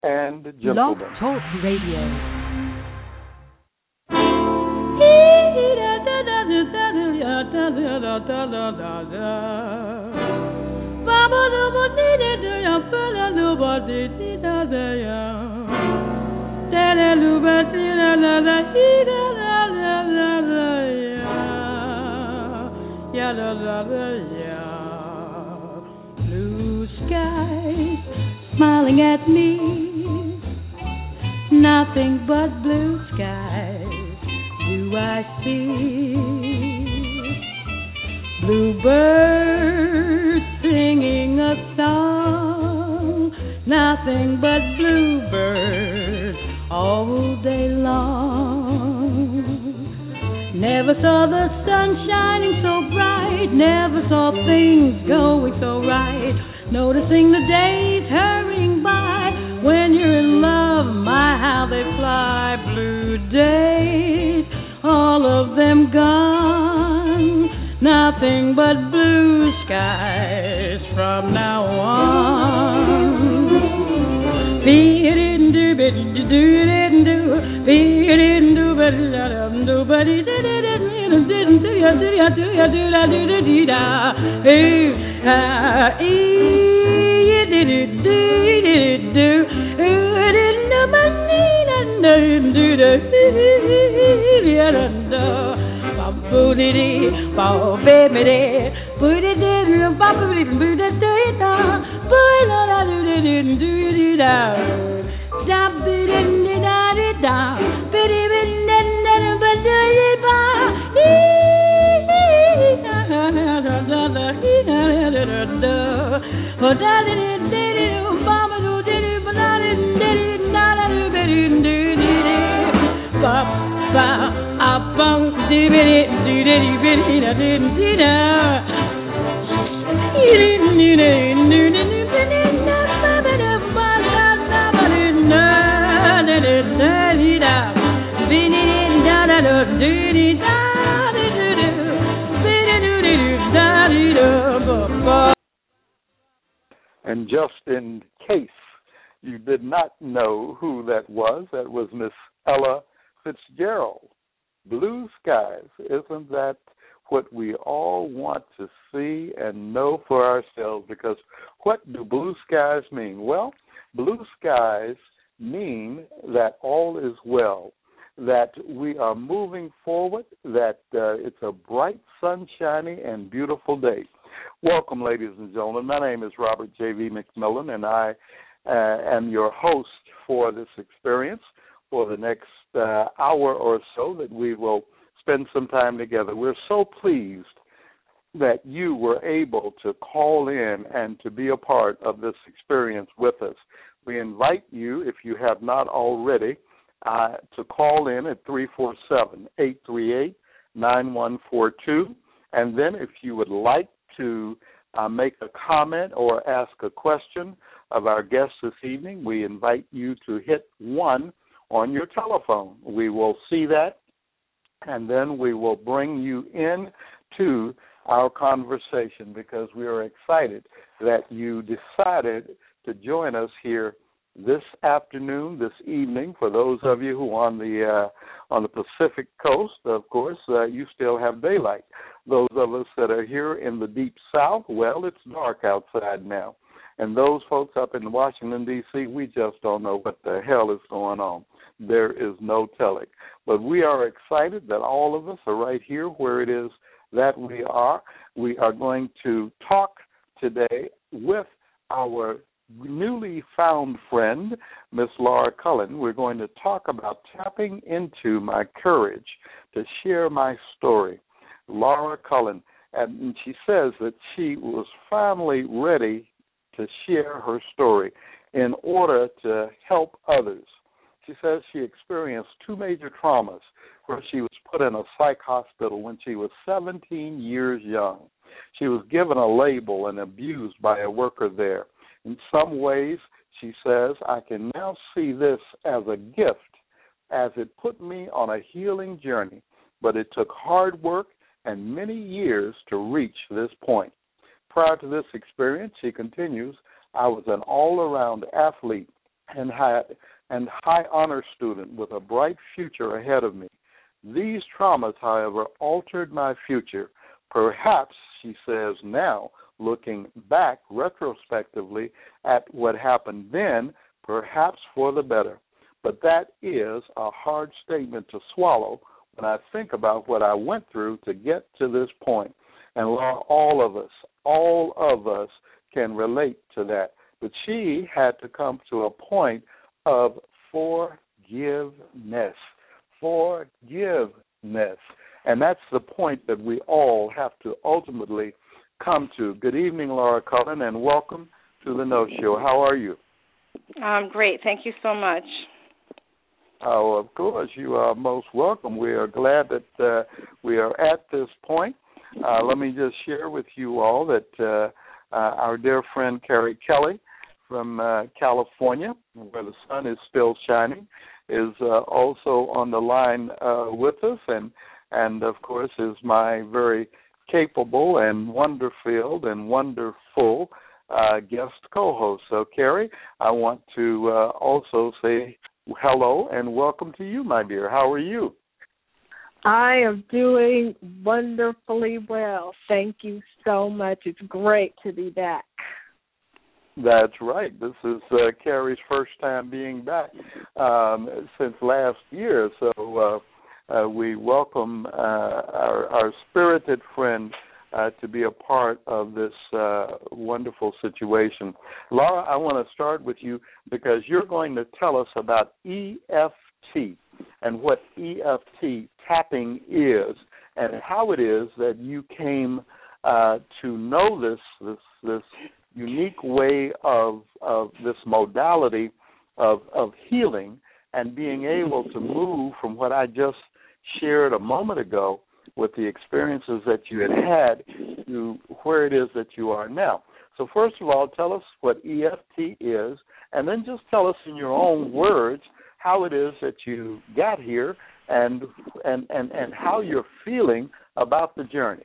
and Blog gentlemen. Talk Radio. Blue skies smiling at me, nothing but blue skies do I see. Bluebirds singing a song, nothing but bluebirds all day long. Never saw the sun shining so bright, never saw things going so right. Noticing the days hurrying by, when you're in love, my how they fly. Blue days, all of them gone, nothing but blue skies from now on. And just in case you did not know who that was Miss Ella Fitzgerald. Blue skies, isn't that what we all want to see and know for ourselves? Because what do blue skies mean? Well, blue skies mean that all is well, that we are moving forward, that it's a bright, sunshiny, and beautiful day. Welcome, ladies and gentlemen. My name is Robert J.V. McMillan, and I am your host for this experience for the next hour or so that we will spend some time together. We're so pleased that you were able to call in and to be a part of this experience with us. We invite you, if you have not already, to call in at 347-838-9142. And then if you would like to make a comment or ask a question of our guest this evening, we invite you to hit 1 on your telephone. We will see that, and then we will bring you in to our conversation, because we are excited that you decided to join us here this afternoon, this evening. For those of you who are on the Pacific Coast, of course, you still have daylight. Those of us that are here in the deep South, well, it's dark outside now. And those folks up in Washington, D.C., we just don't know what the hell is going on. There is no telling. But we are excited that all of us are right here where it is that we are. We are going to talk today with our newly found friend, Miss Laura Cullen. We're going to talk about tapping into my courage to share my story. Laura Cullen, and she says that she was finally ready to share her story in order to help others. She says she experienced 2 major traumas where she was put in a psych hospital when she was 17 years young. She was given a label and abused by a worker there. In some ways, she says, I can now see this as a gift, as it put me on a healing journey, but it took hard work and many years to reach this point. Prior to this experience, she continues, I was an all-around athlete, and high honor student with a bright future ahead of me. These traumas, however, altered my future. Perhaps, she says now, looking back retrospectively at what happened then, perhaps for the better. But that is a hard statement to swallow when I think about what I went through to get to this point. And Laura, all of us can relate to that. But she had to come to a point of forgiveness. And that's the point that we all have to ultimately come to. Good evening, Laura Cullen, and welcome to the No Show. How are you? Great. Thank you so much. Oh, of course. You are most welcome. We are glad that we are at this point. Let me just share with you all that our dear friend Carrie Kelly from California, where the sun is still shining, is also on the line with us, and of course is my very capable and wonder-filled and wonderful guest co-host. So, Carrie, I want to also say hello and welcome to you, my dear. How are you? I am doing wonderfully well. Thank you so much. It's great to be back. That's right. This is Carrie's first time being back since last year. So we welcome our spirited friend to be a part of this wonderful situation. Laura, I want to start with you because you're going to tell us about EFT and what EFT tapping is and how it is that you came to know this unique way of this modality of healing and being able to move from what I just shared a moment ago with the experiences that you had to where it is that you are now. So first of all, tell us what EFT is, and then just tell us in your own words how it is that you got here and how you're feeling about the journey.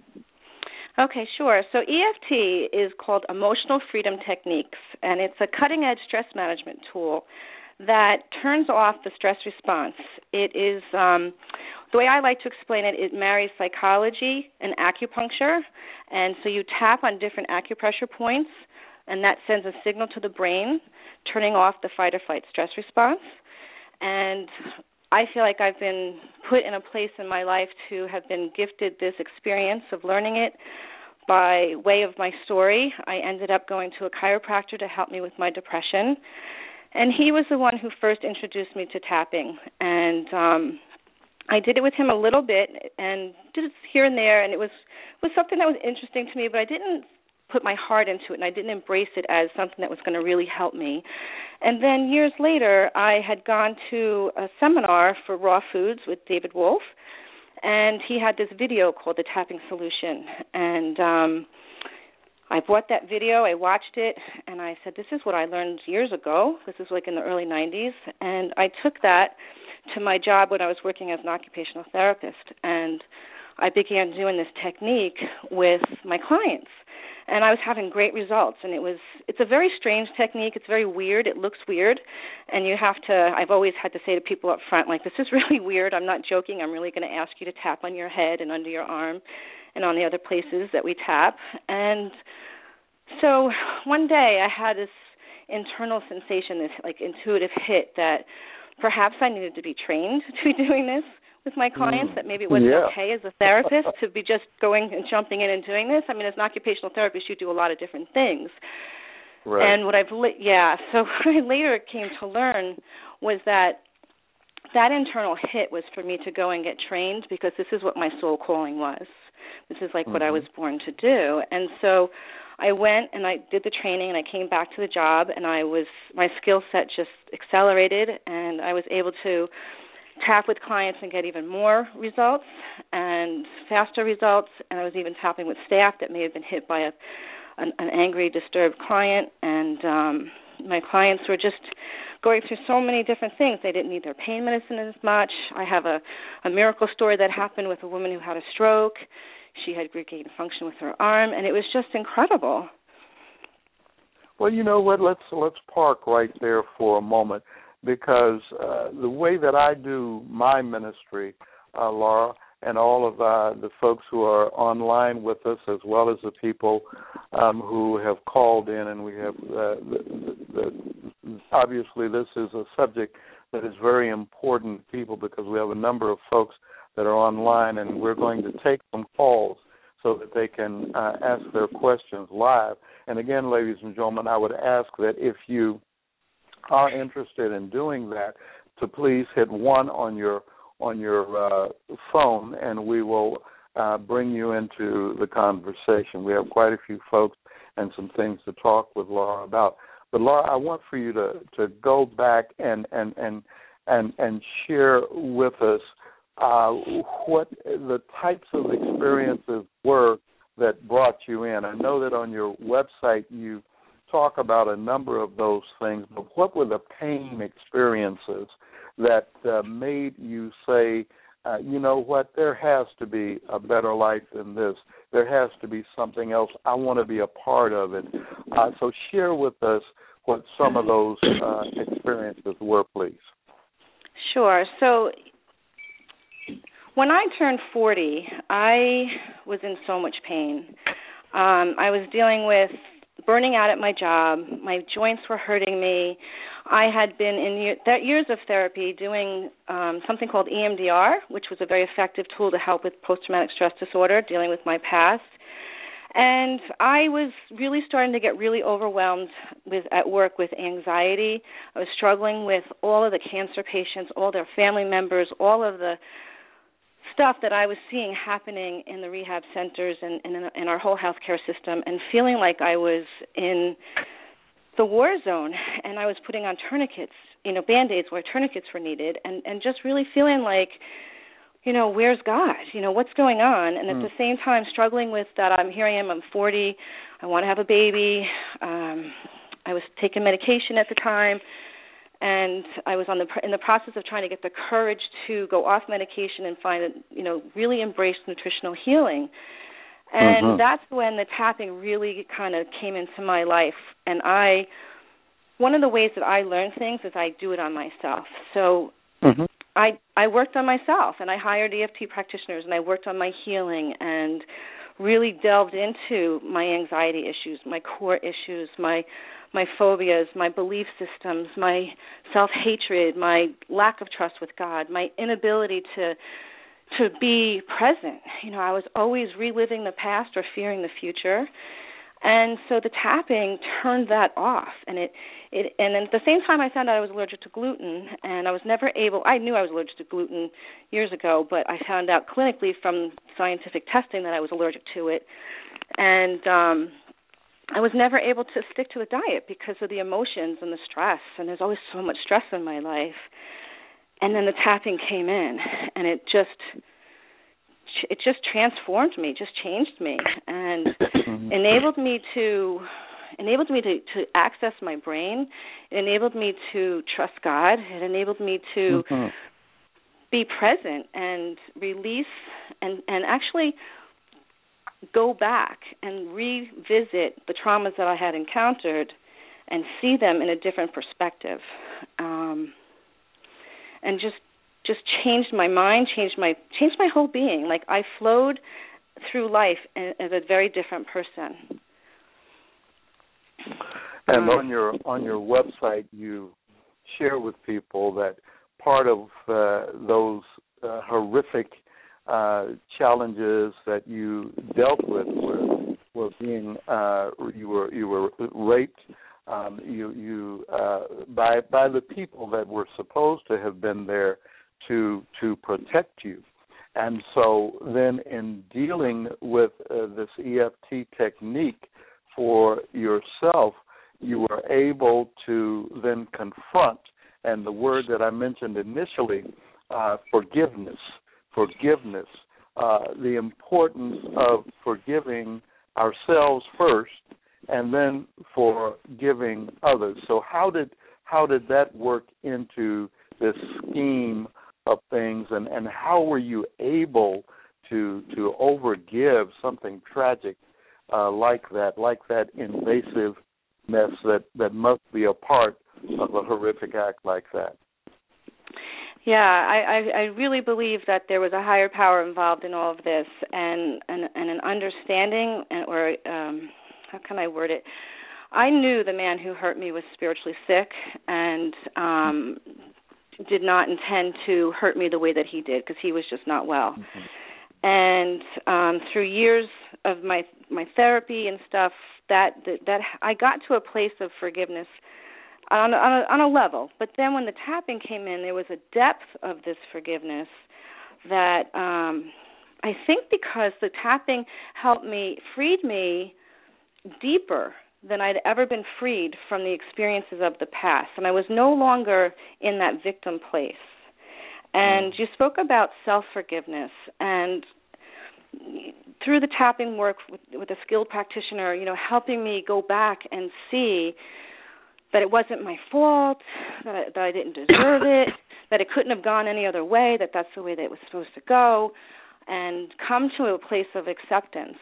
Okay, sure. So EFT is called Emotional Freedom Techniques, and it's a cutting-edge stress management tool that turns off the stress response. It is, the way I like to explain it, it marries psychology and acupuncture, and so you tap on different acupressure points, and that sends a signal to the brain, turning off the fight-or-flight stress response. And I feel like I've been put in a place in my life to have been gifted this experience of learning it by way of my story. I ended up going to a chiropractor to help me with my depression, and he was the one who first introduced me to tapping. And I did it with him a little bit and did it here and there, and it was something that was interesting to me, but I didn't put my heart into it, and I didn't embrace it as something that was going to really help me. And then years later, I had gone to a seminar for raw foods with David Wolf, and he had this video called The Tapping Solution. And I bought that video, I watched it, and I said, this is what I learned years ago. This is like in the early 90s. And I took that to my job when I was working as an occupational therapist, and I began doing this technique with my clients. And I was having great results, and it's a very strange technique. It's very weird. It looks weird, and I've always had to say to people up front, like, this is really weird. I'm not joking. I'm really going to ask you to tap on your head and under your arm and on the other places that we tap. And so one day I had this internal sensation, this like intuitive hit that perhaps I needed to be trained to be doing this with my clients, that maybe it wasn't okay as a therapist to be just going and jumping in and doing this. I mean, as an occupational therapist, you do a lot of different things. Right. And what so what I later came to learn was that internal hit was for me to go and get trained, because this is what my soul calling was. This is like what I was born to do. And so I went and I did the training, and I came back to the job, and my skill set just accelerated, and I was able to tap with clients and get even more results and faster results. And I was even tapping with staff that may have been hit by an angry, disturbed client. And my clients were just going through so many different things. They didn't need their pain medicine as much. I have a miracle story that happened with a woman who had a stroke. She had regained function with her arm, and it was just incredible. Well, you know what? Let's park right there for a moment, because the way that I do my ministry, Laura, and all of the folks who are online with us, as well as the people who have called in, and we have obviously this is a subject that is very important to people, because we have a number of folks that are online, and we're going to take some calls so that they can ask their questions live. And again, ladies and gentlemen, I would ask that if you are interested in doing that, to please hit 1 on your phone, and we will bring you into the conversation. We have quite a few folks and some things to talk with Laura about. But Laura, I want for you to go back and share with us what the types of experiences were that brought you in. I know that on your website you talk about a number of those things, but what were the pain experiences that made you say, you know what, there has to be a better life than this. There has to be something else. I want to be a part of it. So share with us what some of those experiences were, please. Sure. So when I turned 40, I was in so much pain. I was dealing with burning out at my job. My joints were hurting me. I had been in years of therapy doing something called EMDR, which was a very effective tool to help with post-traumatic stress disorder, dealing with my past. And I was really starting to get really overwhelmed at work with anxiety. I was struggling with all of the cancer patients, all their family members, all of the stuff that I was seeing happening in the rehab centers and in our whole healthcare system, and feeling like I was in the war zone, and I was putting on tourniquets, Band-Aids where tourniquets were needed, and just really feeling like, where's God? What's going on? And at the same time struggling with that, here I am, I'm 40, I want to have a baby. I was taking medication at the time, and I was in the process of trying to get the courage to go off medication and find, really embrace nutritional healing. And that's when the tapping really kind of came into my life. And one of the ways that I learn things is I do it on myself. So I worked on myself, and I hired EFT practitioners, and I worked on my healing and really delved into my anxiety issues, my core issues, my phobias, my belief systems, my self-hatred, my lack of trust with God, my inability to be present. I was always reliving the past or fearing the future. And so the tapping turned that off. And and at the same time I found out I was allergic to gluten, and I knew I was allergic to gluten years ago, but I found out clinically from scientific testing that I was allergic to it. And I was never able to stick to a diet because of the emotions and the stress, and there's always so much stress in my life. And then the tapping came in, and it just transformed me, just changed me, and enabled me to access my brain. It enabled me to trust God. It enabled me to be present and release and actually go back and revisit the traumas that I had encountered and see them in a different perspective. And just changed my mind, changed my whole being. Like I flowed through life as a very different person. And on your website, you share with people that part of those horrific challenges that you dealt with were being you were raped. You by the people that were supposed to have been there to protect you. And so then in dealing with this EFT technique for yourself, you were able to then confront, and the word that I mentioned initially, forgiveness, the importance of forgiving ourselves first and then forgiving others. So how did that work into this scheme of things, and how were you able to overgive something tragic like that invasive mess that must be a part of a horrific act like that. Yeah, I really believe that there was a higher power involved in all of this, and an understanding, or how can I word it? I knew the man who hurt me was spiritually sick and did not intend to hurt me the way that he did, because he was just not well. And through years of my therapy and stuff, that I got to a place of forgiveness on a level. But then when the tapping came in, there was a depth of this forgiveness that I think because the tapping freed me deeper than I'd ever been freed from the experiences of the past. And I was no longer in that victim place. And you spoke about self-forgiveness, and through the tapping work with a skilled practitioner, helping me go back and see that it wasn't my fault, that I didn't deserve it, that it couldn't have gone any other way, that's the way that it was supposed to go, and come to a place of acceptance.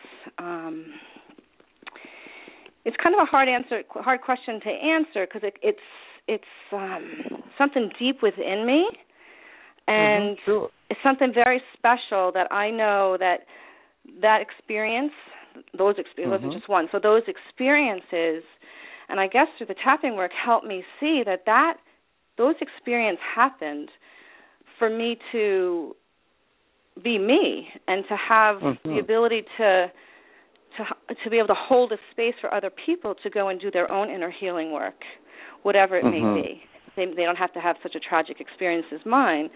It's kind of a hard question to answer, because it's something deep within me, and sure. It's something very special that I know that experience, those experiences, wasn't just one. So those experiences, and I guess through the tapping work, helped me see that those experiences happened for me to be me and to have the ability to be able to hold a space for other people to go and do their own inner healing work, whatever it may be. They don't have to have such a tragic experience as mine.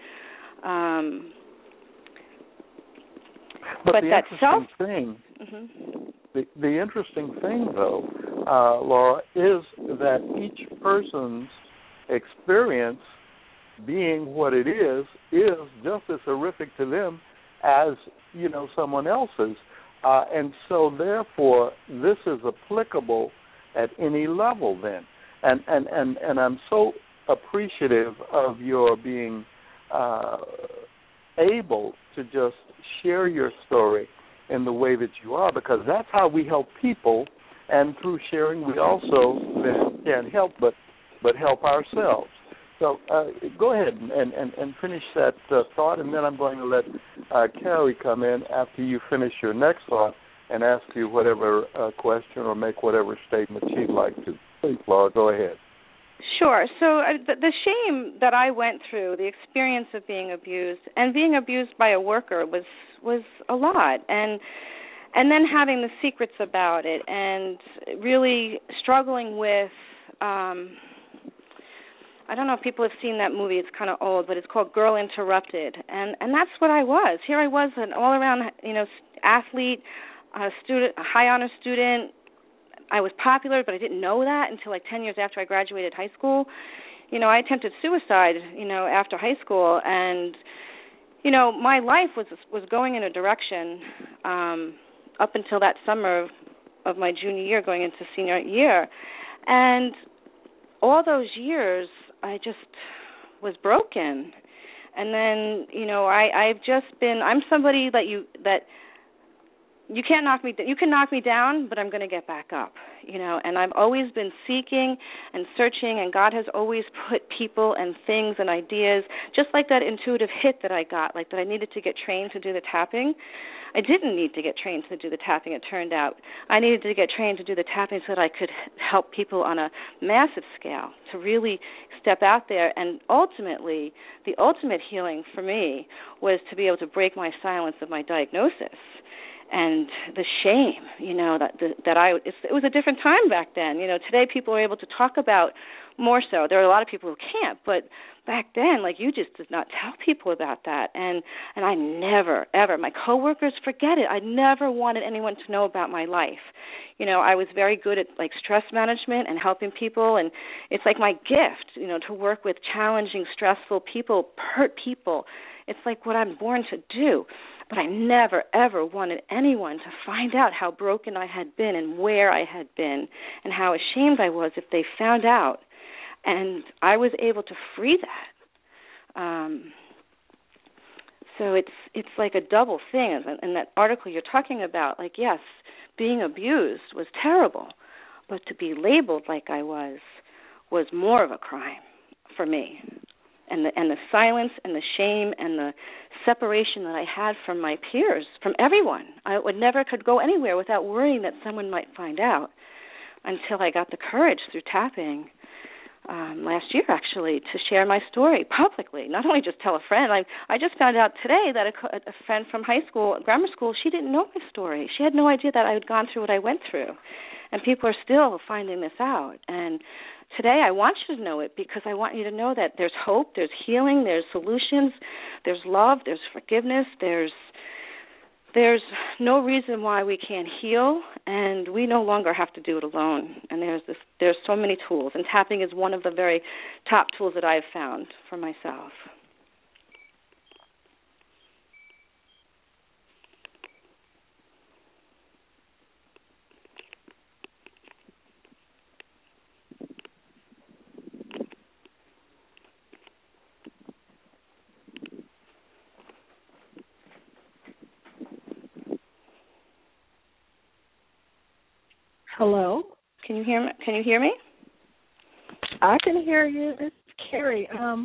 But the interesting thing, the interesting thing, though, Laura, is that each person's experience, being what it is just as horrific to them as someone else's, and so therefore this is applicable at any level. Then, and I'm so appreciative of your being able to just share your story in the way that you are, because that's how we help people, and through sharing we also then can't help but help ourselves. So go ahead and finish that thought, and then I'm going to let Carrie come in after you finish your next thought and ask you whatever question or make whatever statement she'd like to. Please, Laura, go ahead. Sure. So the shame that I went through, the experience of being abused, and being abused by a worker was a lot, and then having the secrets about it, and really struggling with. I don't know if people have seen that movie. It's kind of old, but it's called Girl Interrupted, and that's what I was. Here I was, an all-around athlete, a student, a high honor student. I was popular, but I didn't know that until like 10 years after I graduated high school. I attempted suicide, after high school, and my life was going in a direction up until that summer of my junior year, going into senior year, and all those years I just was broken. And then I'm somebody that you can't knock me. You can knock me down, but I'm going to get back up. And I've always been seeking and searching, and God has always put people and things and ideas, just like that intuitive hit that I got, like that I needed to get trained to do the tapping. I didn't need to get trained to do the tapping, it turned out. I needed to get trained to do the tapping so that I could help people on a massive scale, to really step out there. And ultimately, the ultimate healing for me was to be able to break my silence of my diagnosis. And the shame, it was a different time back then. Today people are able to talk about more so. There are a lot of people who can't, but back then, you just did not tell people about that. And I never, ever, my coworkers, forget it. I never wanted anyone to know about my life. I was very good at stress management and helping people, and it's like my gift, to work with challenging, stressful people, hurt people. It's like what I'm born to do. But I never, ever wanted anyone to find out how broken I had been and where I had been and how ashamed I was if they found out. And I was able to free that. So it's like a double thing. And that article you're talking about, yes, being abused was terrible. But to be labeled like I was more of a crime for me. And the silence and the shame and the separation that I had from my peers, from everyone. I never could go anywhere without worrying that someone might find out, until I got the courage through tapping last year, actually, to share my story publicly. Not only just tell a friend. I just found out today that a friend from high school, grammar school, she didn't know my story. She had no idea that I had gone through what I went through. And people are still finding this out. And today I want you to know it, because I want you to know that there's hope, there's healing, there's solutions, there's love, there's forgiveness, there's no reason why we can't heal, and we no longer have to do it alone. And there's so many tools, and tapping is one of the very top tools that I've found for myself. Hello? Can you hear me? Can you hear me? I can hear you. This is Carrie.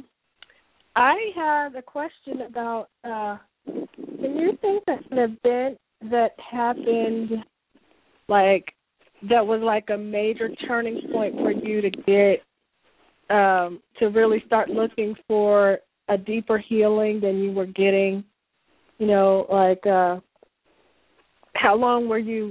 I had a question about, can you think that an event that happened, like, that was like a major turning point for you to get, to really start looking for a deeper healing than you were getting, you know, like, how long were you,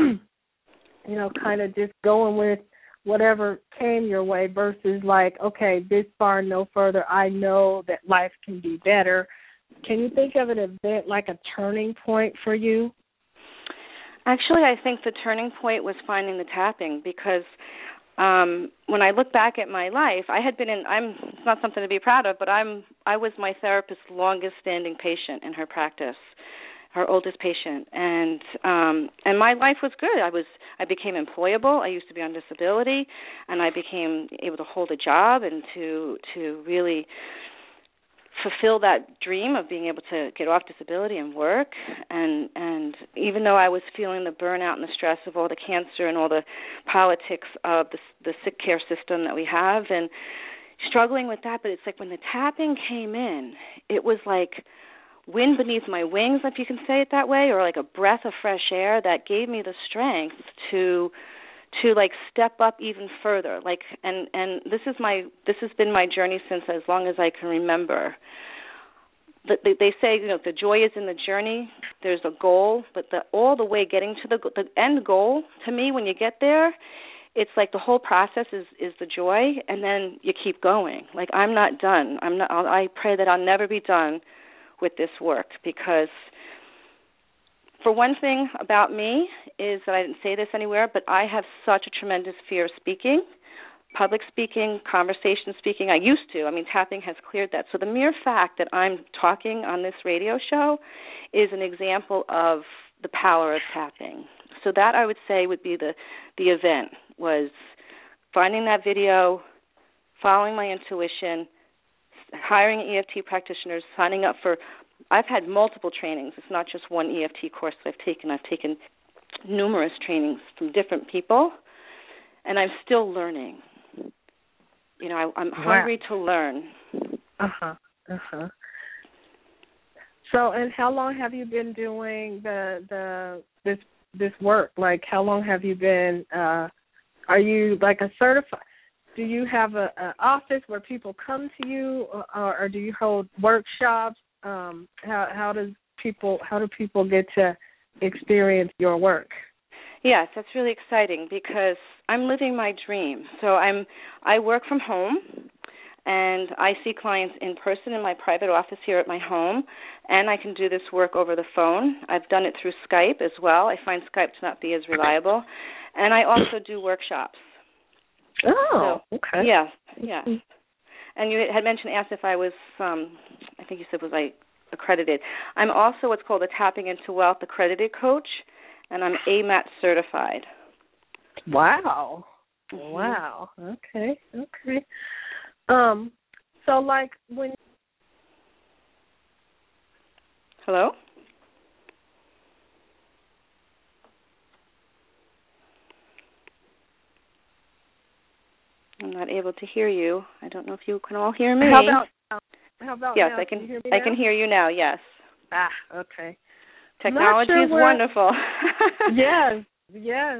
you know, kind of just going with whatever came your way versus like, okay, this far, no further. I know that life can be better. Can you think of an event like a turning point for you? Actually, I think the turning point was finding the tapping, because when I look back at my life, I had been it's not something to be proud of, but I was my therapist's longest standing patient in her practice, her oldest patient, and my life was good. I became employable. I used to be on disability, and I became able to hold a job and to really fulfill that dream of being able to get off disability and work. And even though I was feeling the burnout and the stress of all the cancer and all the politics of the sick care system that we have, and struggling with that, but it's like when the tapping came in, it was like wind beneath my wings, if you can say it that way, or like a breath of fresh air that gave me the strength to like step up even further. Like and this has been my journey since as long as I can remember. They say, you know, the joy is in the journey. There's a goal, but all the way getting to the end goal, to me, when you get there, it's like the whole process is the joy, and then you keep going. Like, I'm not done. I pray that I'll never be done with this work, because for one thing about me is that I didn't say this anywhere, but I have such a tremendous fear of speaking, public speaking, conversation speaking. I used to. I mean, tapping has cleared that. So the mere fact that I'm talking on this radio show is an example of the power of tapping. So that, I would say, would be the event, was finding that video, following my intuition, hiring EFT practitioners, signing up for, I've had multiple trainings. It's not just one EFT course that I've taken. I've taken numerous trainings from different people, and I'm still learning. You know, I'm hungry to learn. So, and how long have you been doing this work? Like, how long have you been? Are you like a certified? Do you have an office where people come to you, or do you hold workshops? How do people get to experience your work? Yes, that's really exciting, because I'm living my dream. So I work from home, and I see clients in person in my private office here at my home, and I can do this work over the phone. I've done it through Skype as well. I find Skype to not be as reliable. And I also do workshops. Oh, so, okay. Yes. And you had asked if I was, I think you said, was I accredited. I'm also what's called a Tapping into Wealth accredited coach, and I'm AMAT certified. Wow. Mm-hmm. Wow. Okay. So like when... Hello? I'm not able to hear you. I don't know if you can all hear me. How about yes, now? I can. Can you hear me I now? can hear you now. Yes. Okay. Technology is wonderful. Yes. Yes.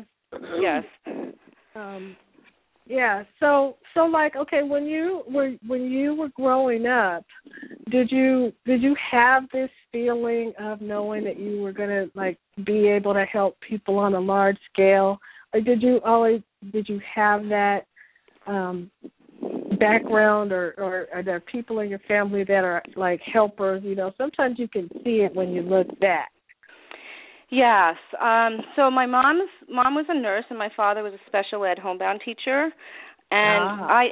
Yeah. So like, okay, when you were growing up, did you have this feeling of knowing that you were going to like be able to help people on a large scale, or did you have that background, or are there people in your family that are like helpers? You know, sometimes you can see it when you look back. Yes. So my mom was a nurse, and my father was a special ed homebound teacher. And I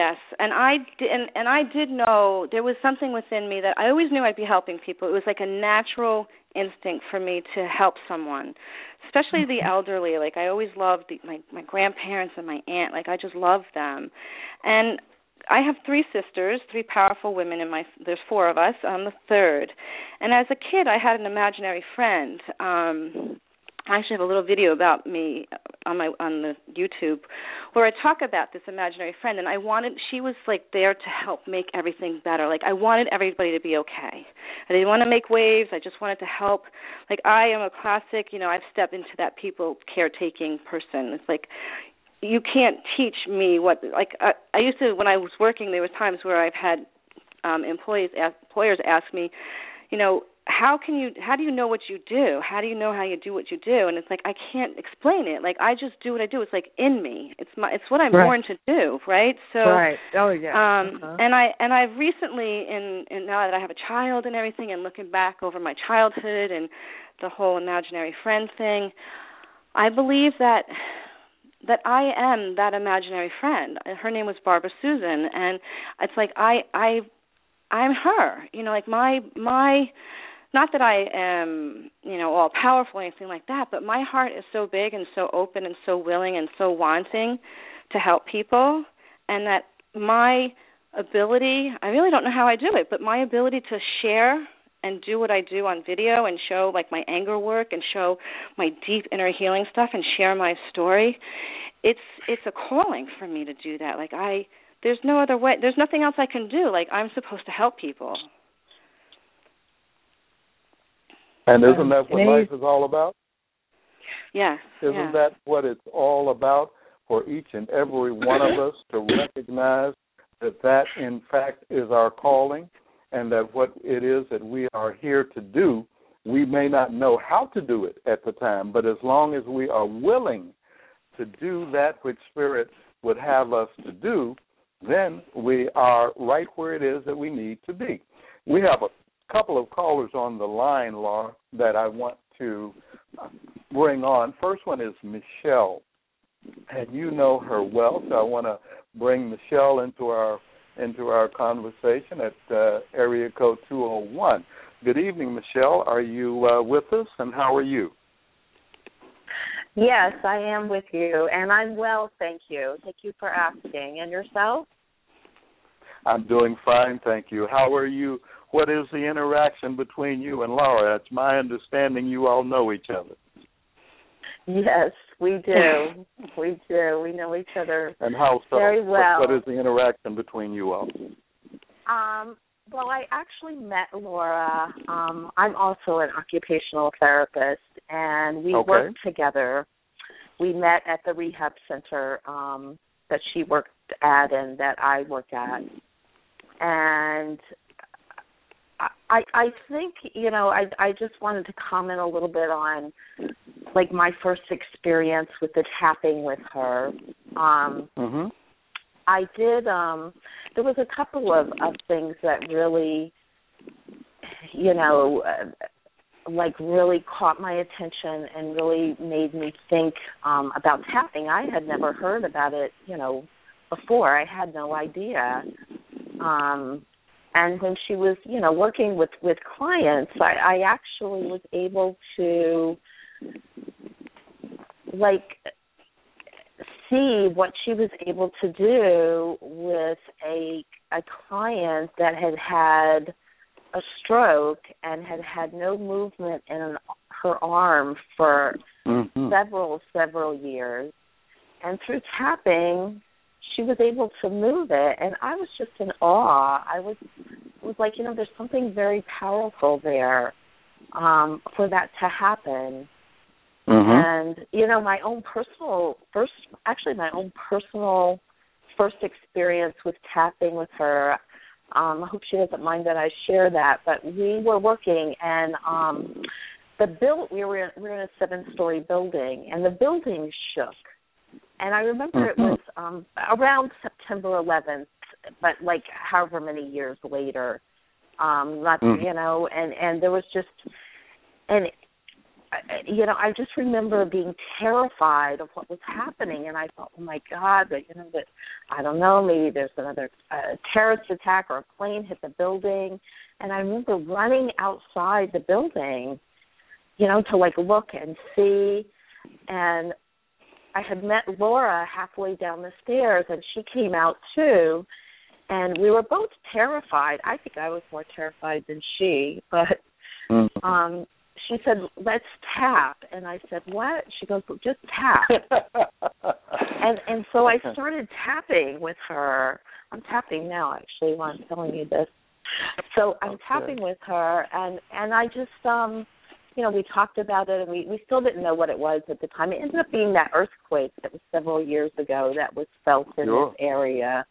did know there was something within me that I always knew I'd be helping people. It was like a natural instinct for me to help someone, especially the elderly. Like I always loved my grandparents and my aunt. Like I just loved them. And I have 3 sisters, 3 powerful women there's 4 of us. I'm the third. And as a kid, I had an imaginary friend. I actually have a little video about me on the YouTube where I talk about this imaginary friend, and she was like there to help make everything better. Like I wanted everybody to be okay. I didn't want to make waves. I just wanted to help. Like I am a classic, I've stepped into that people caretaking person. It's like you can't teach me what, like I used to, when I was working, there was times where I've had employers ask me, how do you know what you do? How do you know how you do what you do? And it's like I can't explain it. Like I just do what I do. It's like in me. It's what I'm born to do, right? So right. Oh yeah. And I've recently in now that I have a child and everything, and looking back over my childhood and the whole imaginary friend thing, I believe that I am that imaginary friend. Her name was Barbara Susan, and it's like I'm her. Like my not that I am, all powerful or anything like that, but my heart is so big and so open and so willing and so wanting to help people, and that my ability, I really don't know how I do it, but my ability to share and do what I do on video and show like my anger work and show my deep inner healing stuff and share my story, it's a calling for me to do that. Like there's no other way. There's nothing else I can do. Like I'm supposed to help people. And isn't that what life is all about? Yes. Isn't that what it's all about for each and every one of us to recognize that in fact is our calling, and that what it is that we are here to do, we may not know how to do it at the time, but as long as we are willing to do that which Spirit would have us to do, then we are right where it is that we need to be. We have a couple of callers on the line, Laura, that I want to bring on. First one is Michelle, and you know her well, so I want to bring Michelle into our conversation at area code 201. Good evening, Michelle. Are you with us, and how are you? Yes, I am with you, and I'm well, thank you. Thank you for asking. And yourself? I'm doing fine, thank you. How are you? What is the interaction between you and Laura? It's my understanding you all know each other. Yes, we do. We do. We know each other and how so? Very well. What is the interaction between you all? Well, I actually met Laura. I'm also an occupational therapist, and we worked together. We met at the rehab center that she worked at and that I work at. And I think, I just wanted to comment a little bit on, like, my first experience with the tapping with her. I did, there was a couple of things that really, really caught my attention and really made me think about tapping. I had never heard about it, before. I had no idea. And when she was, working with clients, I actually was able to, see what she was able to do with a client that had a stroke and had no movement in her arm for several years. And through tapping, she was able to move it, and I was just in awe. I was like, there's something very powerful there for that to happen. And my own personal first experience with tapping with her. I hope she doesn't mind that I share that. But we were working, and we were in a 7-story building, and the building shook. And I remember it was around September 11th, but like however many years later, and there was just, and I just remember being terrified of what was happening, and I thought, oh my God, that I don't know, maybe there's another terrorist attack or a plane hit the building, and I remember running outside the building, to like look and see, and I had met Laura halfway down the stairs, and she came out too, and we were both terrified. I think I was more terrified than she, but she said, let's tap. And I said, what? She goes, well, just tap. and so I started tapping with her. I'm tapping now, actually, while I'm telling you this. So I'm tapping with her, and I just, we talked about it, and we still didn't know what it was at the time. It ended up being that earthquake that was several years ago that was felt in this area.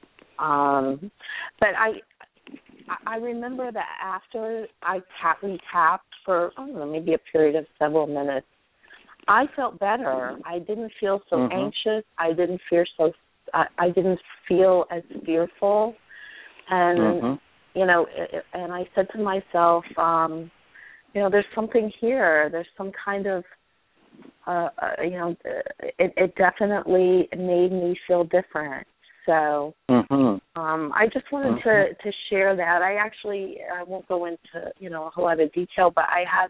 But I remember that after we tapped for, I don't know, maybe a period of several minutes, I felt better. I didn't feel so anxious. I didn't feel as fearful. And, and I said to myself, there's something here. There's some kind of, it definitely made me feel different. So I just wanted to share that. I won't go into, a whole lot of detail, but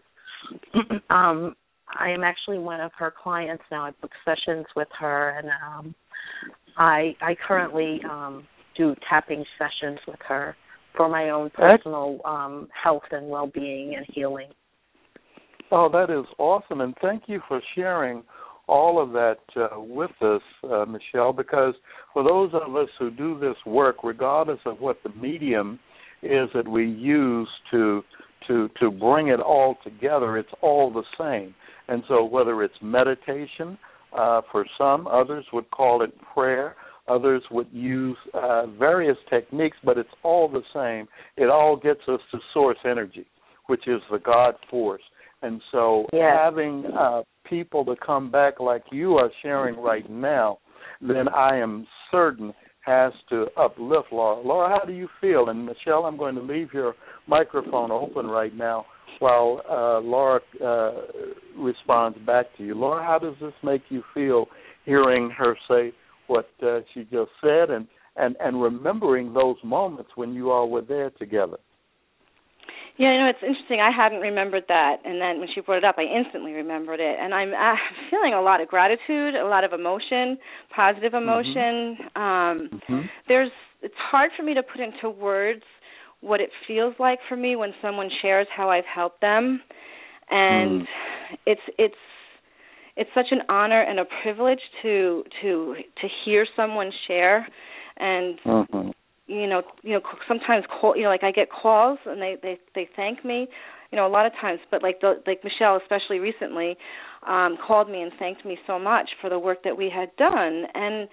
I am actually one of her clients now. I book sessions with her, and I currently do tapping sessions with her for my own personal health and well-being and healing. Oh, that is awesome, and thank you for sharing all of that with us, Michelle, because for those of us who do this work, regardless of what the medium is that we use to bring it all together, it's all the same. And so whether it's meditation, for some, others would call it prayer, others would use various techniques, but it's all the same. It all gets us to source energy, which is the God force. And so having people to come back like you are sharing right now, then I am certain has to uplift Laura. Laura, how do you feel? And Michelle, I'm going to leave your microphone open right now while Laura responds back to you. Laura, how does this make you feel hearing her say what she just said and remembering those moments when you all were there together? Yeah, it's interesting. I hadn't remembered that, and then when she brought it up, I instantly remembered it. And I'm feeling a lot of gratitude, a lot of emotion, positive emotion. It's hard for me to put into words what it feels like for me when someone shares how I've helped them, and it's such an honor and a privilege to hear someone share, and. Sometimes like I get calls and they thank me, a lot of times. But like Michelle, especially recently, called me and thanked me so much for the work that we had done, and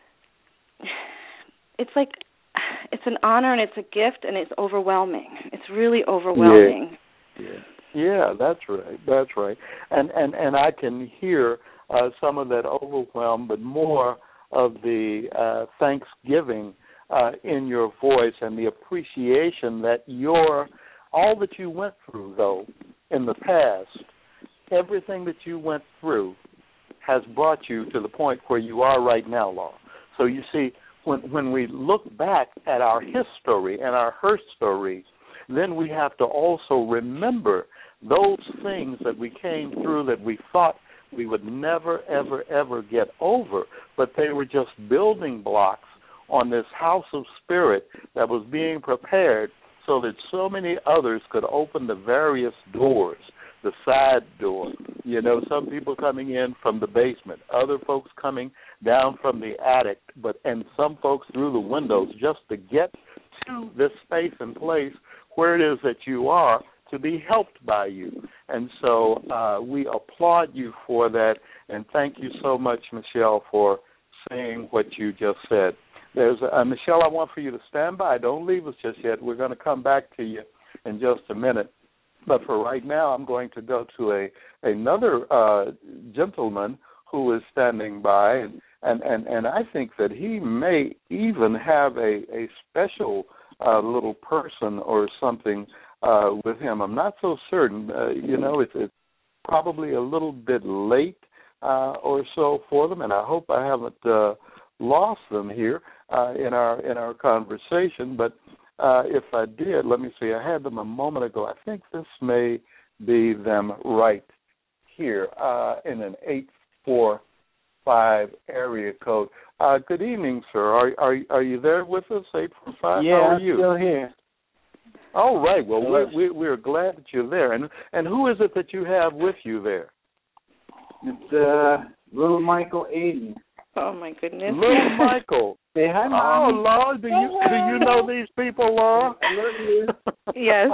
it's like it's an honor and it's a gift and it's overwhelming. It's really overwhelming. Yeah, that's right. And I can hear some of that overwhelm, but more of the thanksgiving in your voice and the appreciation that all that you went through, though, in the past, everything that you went through has brought you to the point where you are right now, Laura. So you see, when we look back at our history and our her story, then we have to also remember those things that we came through that we thought we would never, ever, ever get over, but they were just building blocks on this house of spirit that was being prepared so that so many others could open the various doors the side door. You know, some people coming in from the basement, other folks coming down from the attic, and some folks through the windows just to get to this space and place where it is that you are to be helped by you. And so we applaud you for that, and thank you so much, Michelle, for saying what you just said. There's Michelle, I want for you to stand by. Don't leave us just yet. We're going to come back to you in just a minute. But for right now, I'm going to go to another gentleman who is standing by, and I think that he may even have a special little person or something with him. I'm not so certain. It's probably a little bit late or so for them, and I hope I haven't lost them here in our conversation. But if I did, let me see. I had them a moment ago. I think this may be them right here in an 845 area code. Good evening, sir. Are you there with us? 845. Yeah, how are you? I'm still here. All right. Well, we're glad that you're there. And who is it that you have with you there? It's little Michael Aiden. Oh my goodness. Little Michael. Say hi, Mom. Oh, Laura, do you know these people, Laura? I love you. Yes.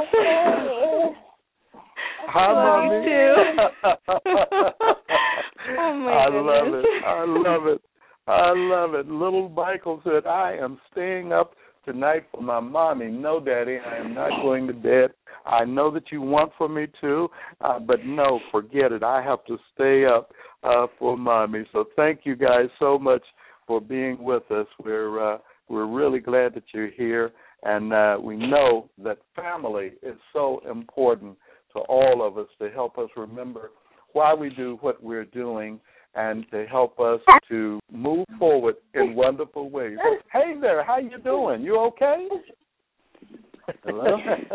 Hi, Mommy. Mommy. Too. Oh my goodness. I love it. Little Michael said, I am staying up tonight for my mommy. No, Daddy, I am not going to bed. I know that you want for me to, but no, forget it. I have to stay up for mommy. So thank you guys so much for being with us. We're really glad that you're here, and we know that family is so important to all of us to help us remember why we do what we're doing and to help us to move forward in wonderful ways. Hey there, how you doing? You okay? Hello.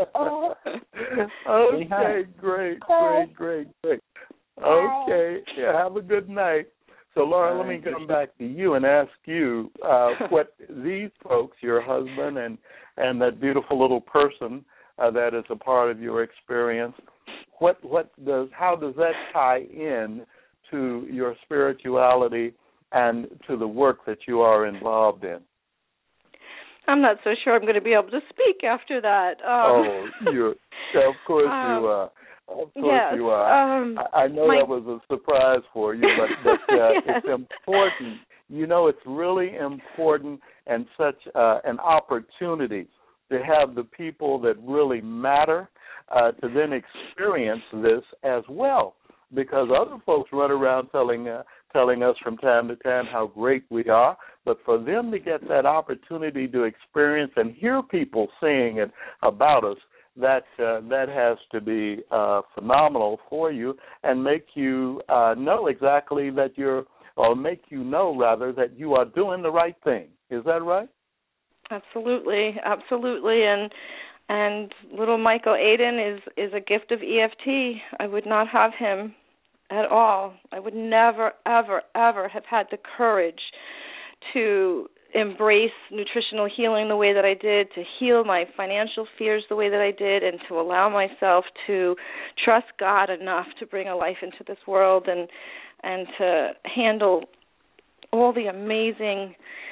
Okay, great. Okay, yeah, have a good night. So, Laura, let me come back to you and ask you what these folks, your husband and that beautiful little person that is a part of your experience, how does that tie in to your spirituality and to the work that you are involved in? I'm not so sure I'm going to be able to speak after that. Of course you are. Of course you are. I know that was a surprise for you, but yes. It's important. You know, it's really important and such an opportunity to have the people that really matter to then experience this as well. Because other folks run around telling us from time to time how great we are, but for them to get that opportunity to experience and hear people saying it about us, that has to be phenomenal for you and make you know exactly that make you know that you are doing the right thing. Is that right? Absolutely. And little Michael Aiden is a gift of EFT. I would not have him at all. I would never, ever, ever have had the courage to embrace nutritional healing the way that I did, to heal my financial fears the way that I did, and to allow myself to trust God enough to bring a life into this world and to handle all the amazing,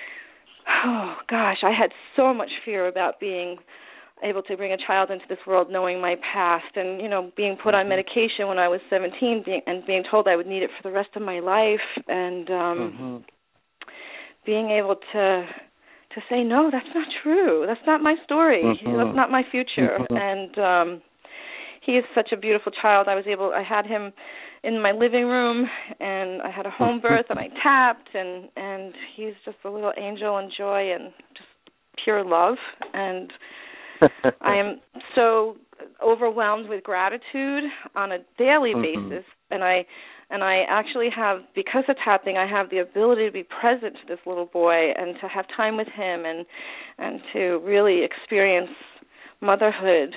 I had so much fear about being able to bring a child into this world knowing my past and, being put on medication when I was 17 being told I would need it for the rest of my life and being able to say, no, that's not true. That's not my story. That's not my future. And he is such a beautiful child. I had him in my living room, and I had a home birth, and I tapped, and he's just a little angel and joy and just pure love. And I am so overwhelmed with gratitude on a daily basis, and I actually have, because of tapping, I have the ability to be present to this little boy and to have time with him and to really experience motherhood.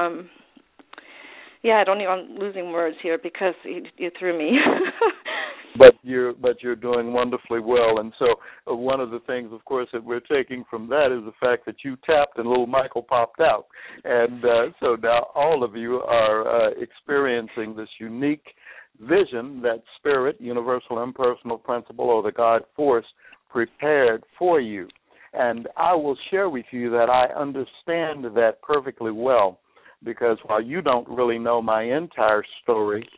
I'm losing words here because you threw me. but you're doing wonderfully well. And so one of the things, of course, that we're taking from that is the fact that you tapped and little Michael popped out. And so now all of you are experiencing this unique vision that spirit, universal impersonal principle, or the God force prepared for you. And I will share with you that I understand that perfectly well, because while you don't really know my entire story,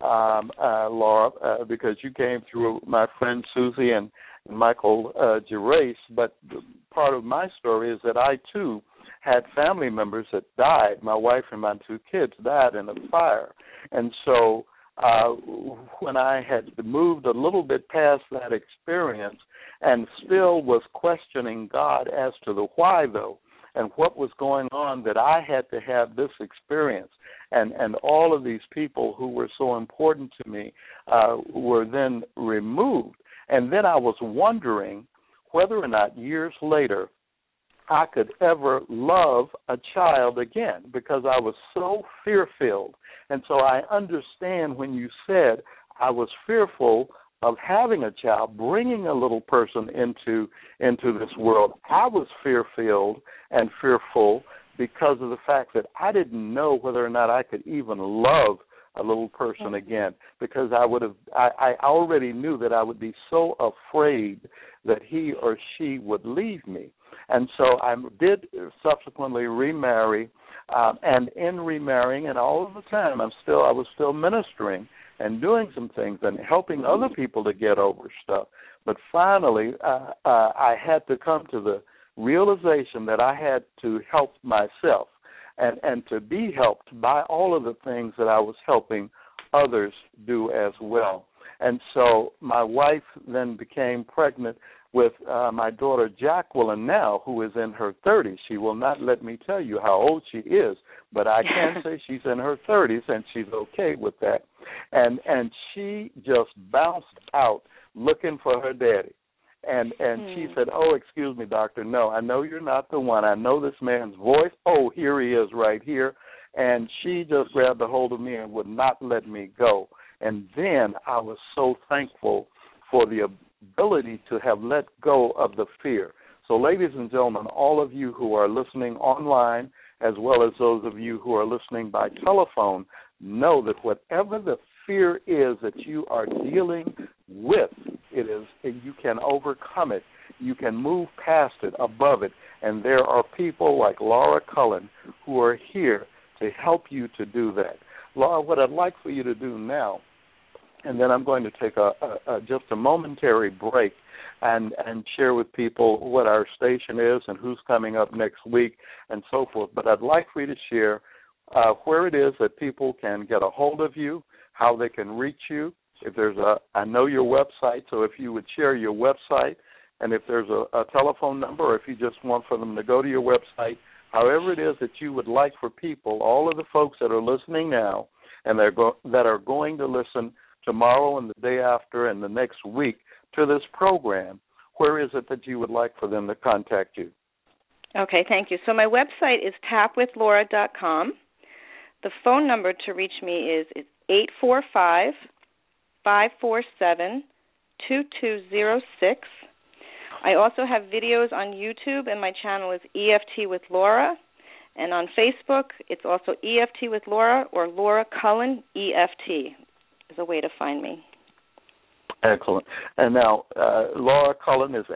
Laura, because you came through my friend Susie and Michael Gerace, but part of my story is that I, too, had family members that died. My wife and my 2 kids died in a fire. And so when I had moved a little bit past that experience and still was questioning God as to the why, though, and what was going on, that I had to have this experience. And all of these people who were so important to me were then removed. And then I was wondering whether or not years later I could ever love a child again, because I was so fear-filled. And so I understand when you said I was fearful of having a child, bringing a little person into this world. I was fear-filled and fearful because of the fact that I didn't know whether or not I could even love a little person again, because I already knew that I would be so afraid that he or she would leave me. And so I did subsequently remarry, and in remarrying, and all of the time I was still ministering and doing some things and helping other people to get over stuff. But finally, I had to come to the realization that I had to help myself and to be helped by all of the things that I was helping others do as well. And so my wife then became pregnant with my daughter Jacqueline now, who is in her 30s. She will not let me tell you how old she is, but I can say she's in her 30s, and she's okay with that. And she just bounced out looking for her daddy. And she said, "Oh, excuse me, doctor. No, I know you're not the one. I know this man's voice. Oh, here he is right here." And she just grabbed a hold of me and would not let me go. And then I was so thankful for the ability to have let go of the fear. So, ladies and gentlemen, all of you who are listening online, as well as those of you who are listening by telephone, know that whatever the fear is that you are dealing with, you can overcome it. You can move past it, above it, and there are people like Laura Cullen who are here to help you to do that. Laura, what I'd like for you to do now, and then I'm going to take just a momentary break and share with people what our station is and who's coming up next week and so forth. But I'd like for you to share where it is that people can get a hold of you, how they can reach you. I know your website, so if you would share your website, and if there's a telephone number, or if you just want for them to go to your website, however it is that you would like for people, all of the folks that are listening now and that are going to listen tomorrow and the day after and the next week to this program, where is it that you would like for them to contact you? Okay, thank you. So my website is tapwithlaura.com. The phone number to reach me is 845-547-2206. I also have videos on YouTube, and my channel is EFT with Laura. And on Facebook, it's also EFT with Laura, or Laura Cullen EFT is a way to find me. Excellent. And now, Laura Cullen is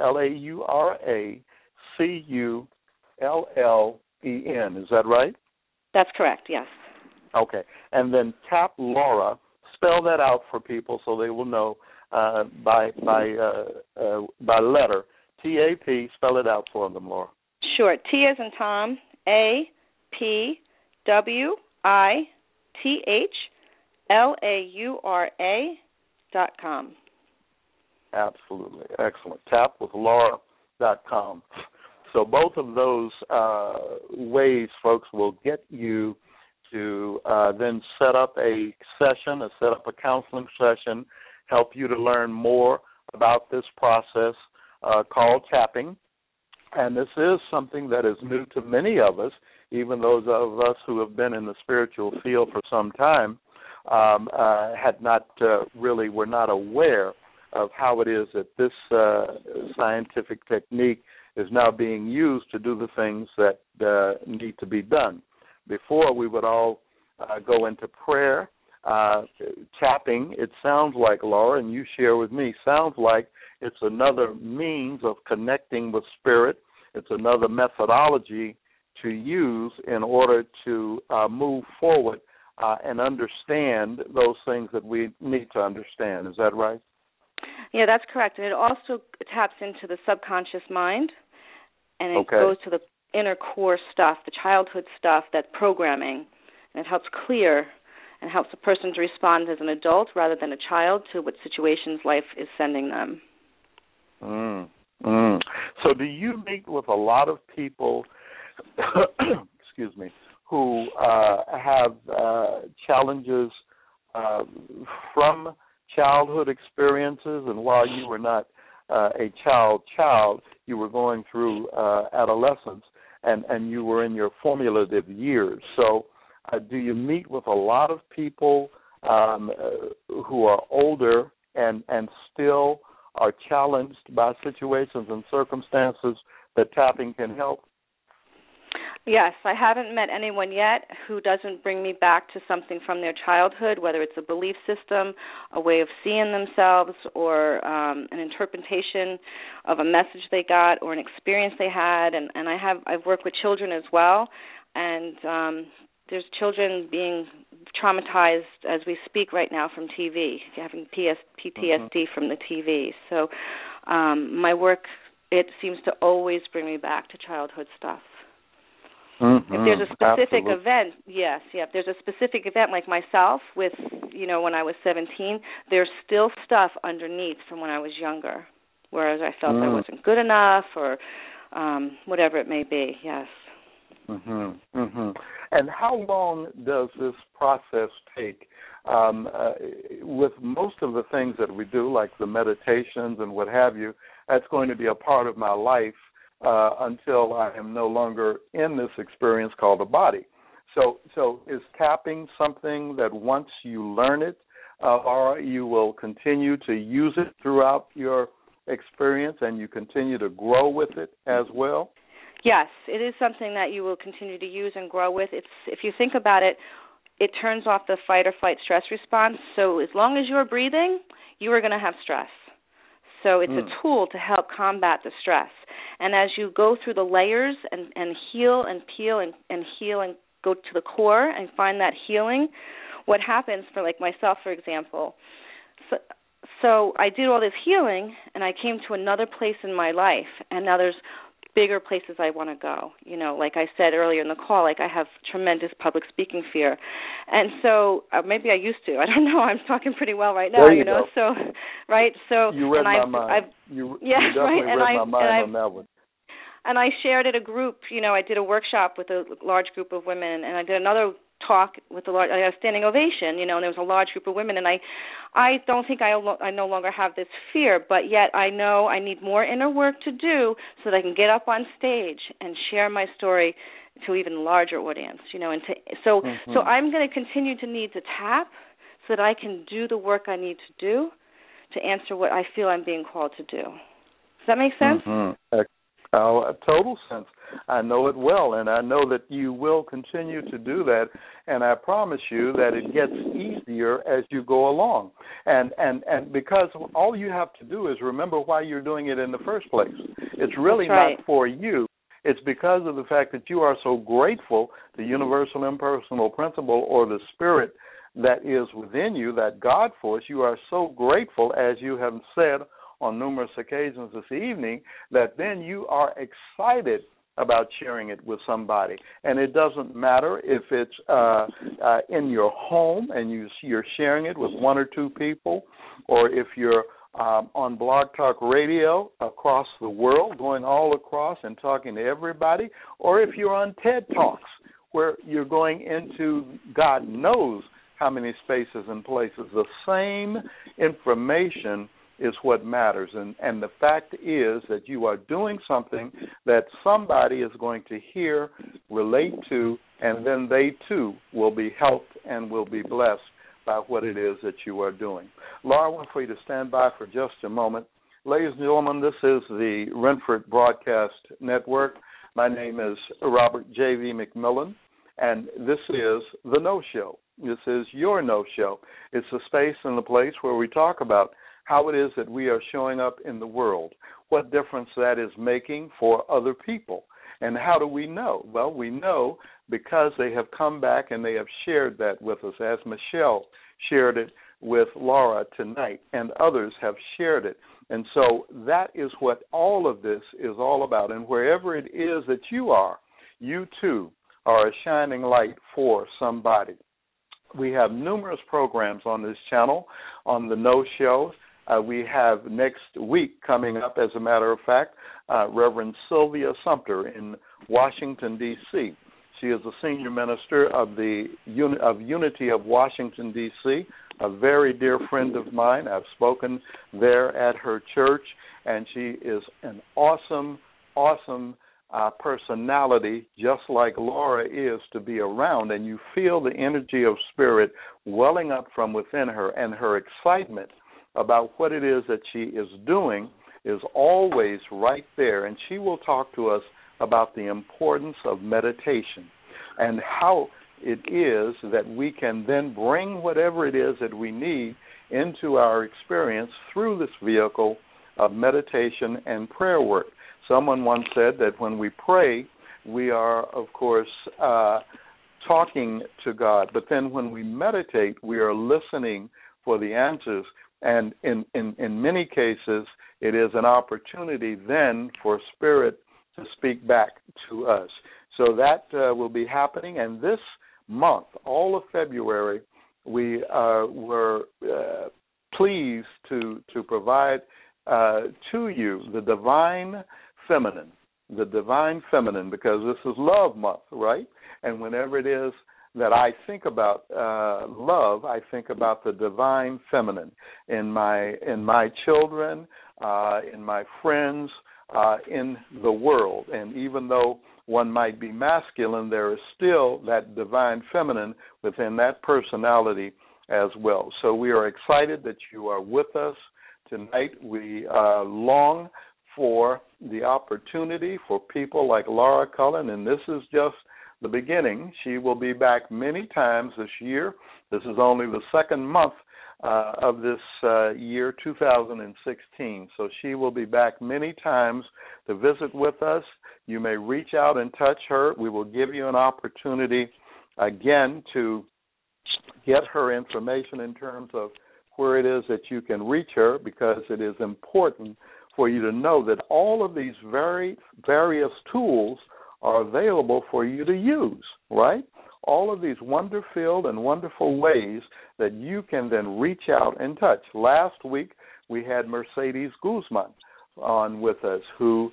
LauraCullen. Is that right? That's correct, yes. Okay. And then Tap Laura, spell that out for people so they will know by letter. T-A-P, spell it out for them, Laura. Sure. T as in Tom, APWITHLAURA.com. Absolutely. Excellent. Tapwithlaura.com. So both of those ways, folks, will get you to then set up a counseling session, help you to learn more about this process called tapping. And this is something that is new to many of us, even those of us who have been in the spiritual field for some time. had not really were not aware of how it is that this scientific technique is now being used to do the things that need to be done. Before, we would all go into prayer. Tapping, it sounds like, Laura, and you share with me, sounds like it's another means of connecting with spirit. It's another methodology to use in order to move forward and understand those things that we need to understand. Is that right? Yeah, that's correct. And it also taps into the subconscious mind, and it goes to the inner core stuff, the childhood stuff, that programming, and it helps clear and helps a person to respond as an adult rather than a child to what situations life is sending them. So do you meet with a lot of people, excuse me, who have challenges from childhood experiences, and while you were not a child, you were going through adolescence, and you were in your formative years. So do you meet with a lot of people who are older and still are challenged by situations and circumstances that tapping can help? Yes, I haven't met anyone yet who doesn't bring me back to something from their childhood, whether it's a belief system, a way of seeing themselves, or an interpretation of a message they got or an experience they had. And I've worked with children as well, and there's children being traumatized as we speak right now from TV, having PTSD from the TV. So my work, it seems to always bring me back to childhood stuff. If there's a specific event, if there's a specific event like myself with, when I was 17, there's still stuff underneath from when I was younger, whereas I felt I wasn't good enough or whatever it may be, yes. And how long does this process take? With most of the things that we do, like the meditations and what have you, that's going to be a part of my life until I am no longer in this experience called a body. So is tapping something that once you learn it, or you will continue to use it throughout your experience and you continue to grow with it as well? Yes, it is something that you will continue to use and grow with. If you think about it, it turns off the fight or flight stress response. So as long as you're breathing, you are going to have stress. So it's a tool to help combat the stress. And as you go through the layers and heal and peel and heal and go to the core and find that healing, what happens for like myself, for example, so I did all this healing and I came to another place in my life, and now there's bigger places I want to go. Like I said earlier in the call, like I have tremendous public speaking fear. And so maybe I used to. I don't know. I'm talking pretty well right now, go. So, right? So you read my mind. You definitely read my mind on that one. And I shared at a group, I did a workshop with a large group of women, and I did another talk with a standing ovation, and there was a large group of women, and I don't think I no longer have this fear, but yet I know I need more inner work to do so that I can get up on stage and share my story to even larger audience, so I'm going to continue to need to tap so that I can do the work I need to do to answer what I feel I'm being called to do. Does that make sense? Total sense. I know it well, and I know that you will continue to do that, and I promise you that it gets easier as you go along. And because all you have to do is remember why you're doing it in the first place. It's really not for you. It's because of the fact that you are so grateful the universal impersonal principle or the spirit that is within you, that God force, you are so grateful, as you have said on numerous occasions this evening, that then you are excited about sharing it with somebody. And it doesn't matter if it's in your home and you're sharing it with one or two people, or if you're on Blog Talk Radio across the world, going all across and talking to everybody, or if you're on TED Talks, where you're going into God knows how many spaces and places. The same information is what matters, and the fact is that you are doing something that somebody is going to hear, relate to, and then they too will be helped and will be blessed by what it is that you are doing. Laura, I want for you to stand by for just a moment. Ladies and gentlemen, this is the Renford Broadcast Network. My name is Robert J.V. McMillan, and this is The No Show. This is your No Show. It's a space and a place where we talk about how it is that we are showing up in the world, what difference that is making for other people. And how do we know? Well, we know because they have come back and they have shared that with us, as Michelle shared it with Laura tonight, and others have shared it. And so that is what all of this is all about. And wherever it is that you are, you too are a shining light for somebody. We have numerous programs on this channel, on the No Show. We have next week coming up, as a matter of fact, Reverend Sylvia Sumter in Washington, D.C. She is the senior minister of the Unity of Washington, D.C., a very dear friend of mine. I've spoken there at her church, and she is an awesome personality, just like Laura is, to be around, and you feel the energy of spirit welling up from within her, and her excitement about what it is that she is doing is always right there. And she will talk to us about the importance of meditation and how it is that we can then bring whatever it is that we need into our experience through this vehicle of meditation and prayer work. Someone once said that when we pray, we are, of course, talking to God. But then when we meditate, we are listening for the answers. And in many cases, it is an opportunity then for Spirit to speak back to us. So that will be happening. And this month, all of February, we were pleased to provide to you the Divine Feminine, because this is Love Month, right? And whenever it is that I think about love, I think about the Divine Feminine in my children, in my friends, in the world. And even though one might be masculine, there is still that Divine Feminine within that personality as well. So we are excited that you are with us tonight. We long for the opportunity for people like Laura Cullen, and this is just the beginning. She will be back many times this year. This is only the second month of this year, 2016. So she will be back many times to visit with us. You may reach out and touch her. We will give you an opportunity, again, to get her information in terms of where it is that you can reach her, because it is important for you to know that all of these various tools are available for you to use, right? All of these wonder-filled and wonderful ways that you can then reach out and touch. Last week, we had Mercedes Guzman on with us, who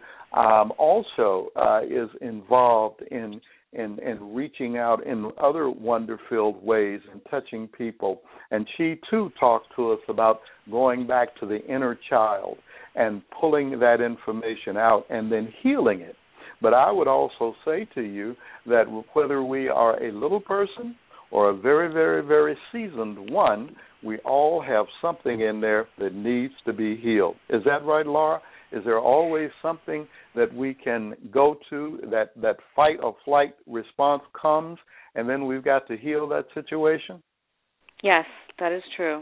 also is involved in reaching out in other wonder-filled ways and touching people. And she, too, talked to us about going back to the inner child and pulling that information out and then healing it. But I would also say to you that whether we are a little person or a very, very, very seasoned one, we all have something in there that needs to be healed. Is that right, Laura? Is there always something that we can go to, that fight or flight response comes, and then we've got to heal that situation? Yes, that is true.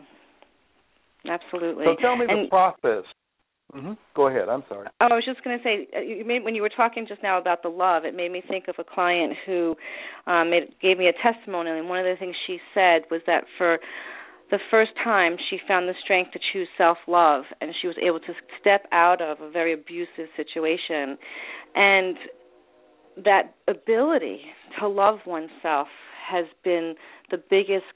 Absolutely. So tell me the process. Mm-hmm. Go ahead. I'm sorry. I was just going to say, when you were talking just now about the love, it made me think of a client who gave me a testimonial, and one of the things she said was that for the first time she found the strength to choose self-love, and she was able to step out of a very abusive situation. And that ability to love oneself has been the biggest,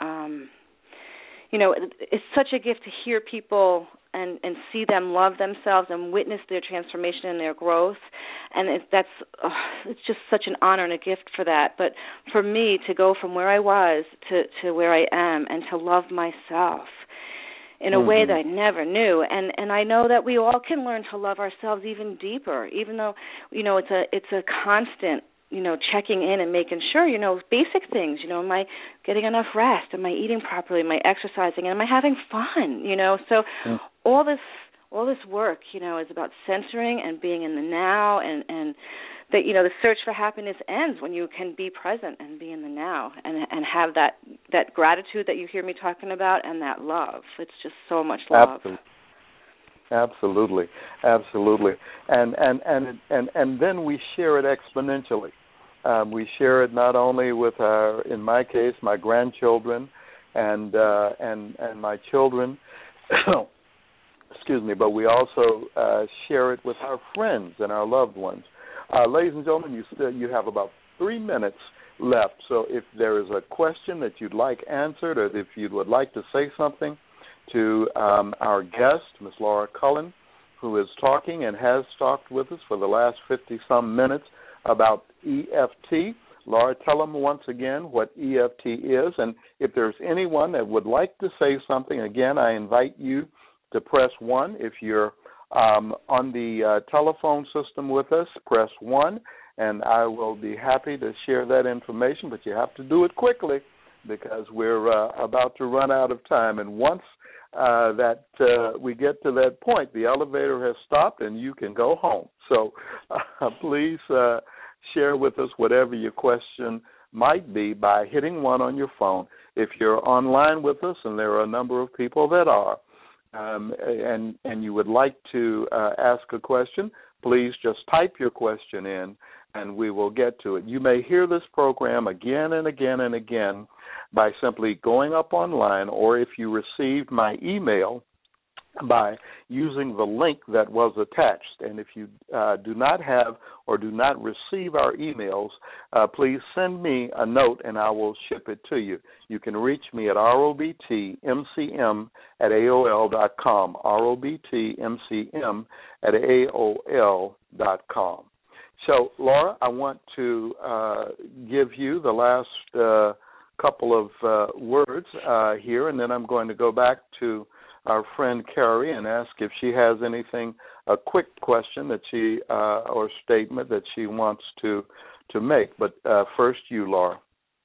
it's such a gift to hear people and see them love themselves and witness their transformation and their growth. And it's just such an honor and a gift for that. But for me to go from where I was to where I am and to love myself in a way that I never knew. And I know that we all can learn to love ourselves even deeper, even though, it's a constant checking in and making sure, basic things, am I getting enough rest? Am I eating properly? Am I exercising? And am I having fun? So all this work, is about centering and being in the now, and that, the search for happiness ends when you can be present and be in the now and have that gratitude that you hear me talking about, and that love. It's just so much love. Absolutely. And then we share it exponentially. We share it not only with in my case, my grandchildren and my children, excuse me, but we also share it with our friends and our loved ones. Ladies and gentlemen, you have about 3 minutes left. So if there is a question that you'd like answered, or if you would like to say something to our guest, Ms. Laura Cullen, who is talking and has talked with us for the last 50-some minutes about EFT. Laura, tell them once again what EFT is, and if there's anyone that would like to say something, again, I invite you to press 1. If you're on the telephone system with us, press 1, and I will be happy to share that information, but you have to do it quickly because we're about to run out of time. And once we get to that point, the elevator has stopped and you can go home. So please share with us whatever your question might be by hitting 1 on your phone. If you're online with us, and there are a number of people that are, and you would like to ask a question, please just type your question in and we will get to it. You may hear this program again and again and again by simply going up online, or if you received my email, by using the link that was attached. And if you do not have or do not receive our emails, please send me a note and I will ship it to you. You can reach me at robtmcm@aol.com, robtmcm@aol.com. So, Laura, I want to give you the last couple of words here, and then I'm going to go back to our friend Carrie and ask if she has anything, a quick question that she or statement that she wants to make. But first, you, Laura.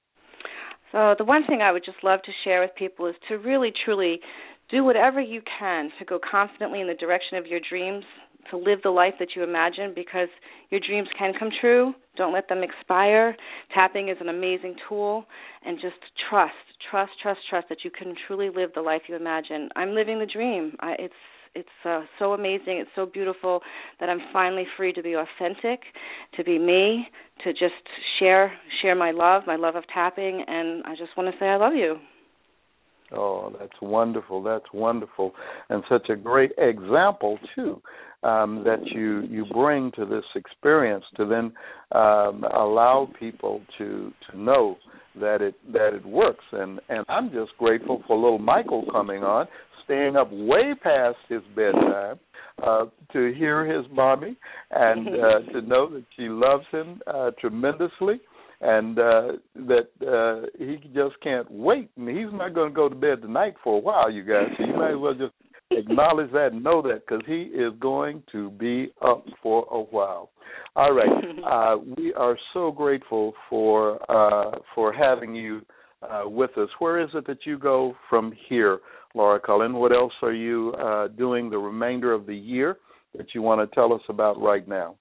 So the one thing I would just love to share with people is to really, truly do whatever you can to go confidently in the direction of your dreams, to live the life that you imagine, because your dreams can come true. Don't let them expire. Tapping is an amazing tool, and just trust that you can truly live the life you imagine. I'm living the dream. It's so amazing. It's so beautiful that I'm finally free to be authentic, to be me, to just share my love of tapping, and I just want to say I love you. Oh, that's wonderful. And such a great example, too, that you bring to this experience to then allow people to know that it works. And I'm just grateful for little Michael coming on, staying up way past his bedtime to hear his mommy and to know that she loves him tremendously. And that he just can't wait. And he's not going to go to bed tonight for a while, you guys. So you might as well just acknowledge that and know that, because he is going to be up for a while. All right. We are so grateful for having you with us. Where is it that you go from here, Laura Cullen? What else are you doing the remainder of the year that you want to tell us about right now?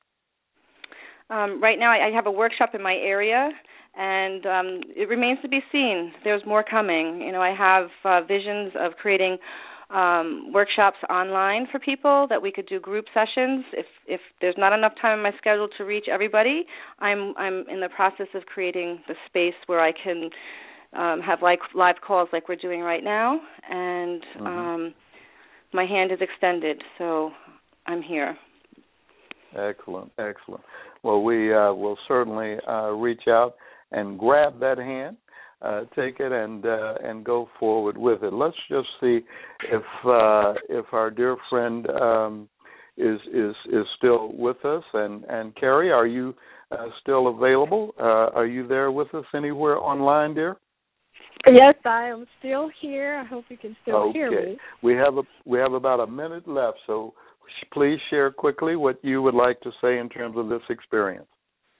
Right now I have a workshop in my area, and it remains to be seen. There's more coming. I have visions of creating workshops online for people that we could do group sessions. If there's not enough time in my schedule to reach everybody, I'm in the process of creating the space where I can have live calls like we're doing right now, and my hand is extended, so I'm here. Excellent. Well, we will certainly reach out and grab that hand, take it, and go forward with it. Let's just see if our dear friend is still with us. And Carrie, are you still available? Are you there with us anywhere online, dear? Yes, I am still here. I hope you can still hear me. We have about a minute left, so please share quickly what you would like to say in terms of this experience.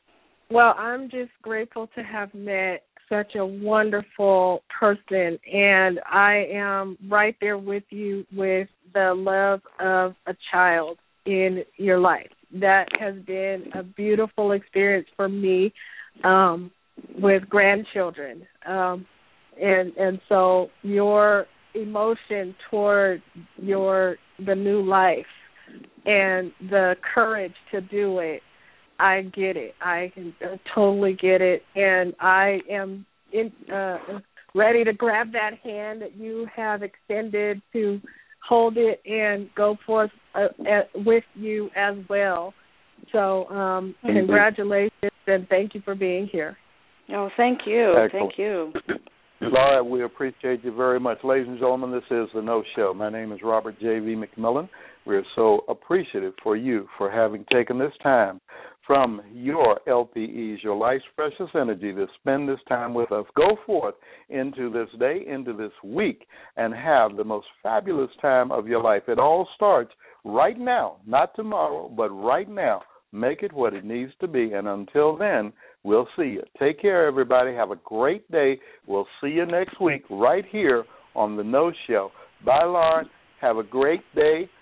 Well, I'm just grateful to have met such a wonderful person, and I am right there with you with the love of a child in your life. That has been a beautiful experience for me with grandchildren. And so your emotion toward the new life and the courage to do it, I get it. I can totally get it, and I am ready to grab that hand that you have extended to hold it and go forth with you as well. So congratulations, and thank you for being here. Oh, thank you. Excellent. Thank you. Laura, we appreciate you very much. Ladies and gentlemen, this is The No Show. My name is Robert J.V. McMillan. We're so appreciative for you for having taken this time from your LPEs, your life's precious energy, to spend this time with us. Go forth into this day, into this week, and have the most fabulous time of your life. It all starts right now, not tomorrow, but right now. Make it what it needs to be, and until then, we'll see you. Take care, everybody. Have a great day. We'll see you next week right here on The No Show. Bye, Lauren. Have a great day.